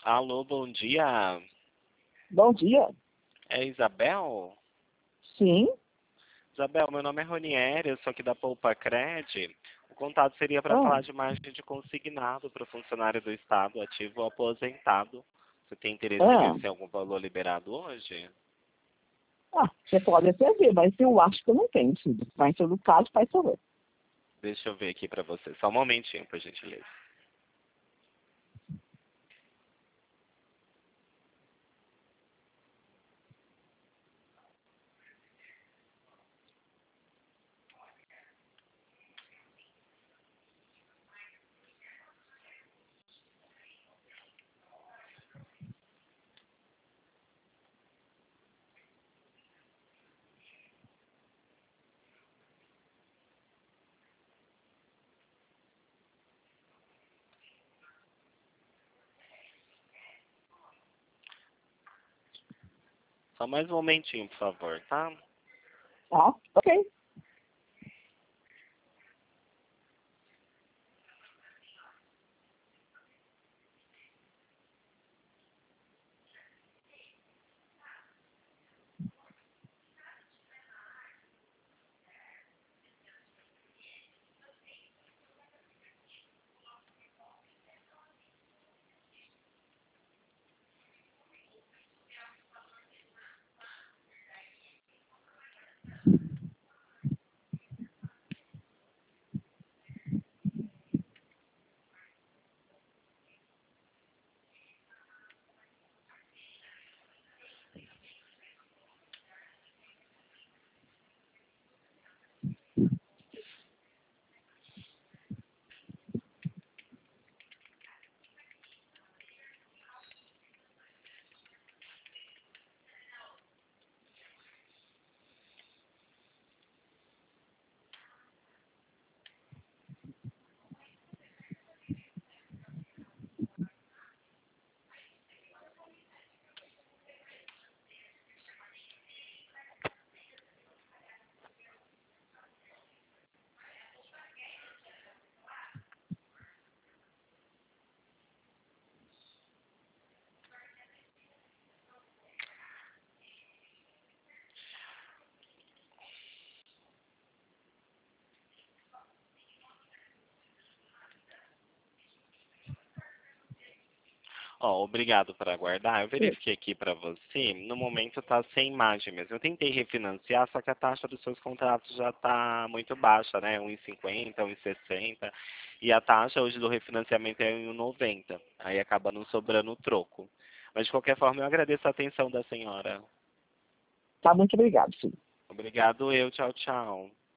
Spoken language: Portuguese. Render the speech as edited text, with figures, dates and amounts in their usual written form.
Alô, bom dia. Bom dia. É Isabel? Sim. Isabel, meu nome é Ronieri, eu sou aqui da Poupa Cred. O contato seria para Ah, falar de margem de consignado para o funcionário do Estado, ativo ou aposentado. Você tem interesse em ver ah, se tem algum valor liberado hoje? você pode até ver, mas eu acho que eu não tenho, filho. Mas em todo caso, faz favor. Deixa eu ver aqui para você. Só um momentinho, por gentileza. Só mais um momentinho, por favor, tá? Ok. Ó, obrigado por aguardar. Eu verifiquei aqui para você. No momento está sem imagem mesmo. Eu tentei refinanciar, só que a taxa dos seus contratos já está muito baixa, né? 1,50, 1,60. E a taxa hoje do refinanciamento é 1,90. Aí acaba não sobrando o troco. Mas de qualquer forma, eu agradeço a atenção da senhora. Tá, muito obrigado, filho. Obrigado eu. Tchau, tchau.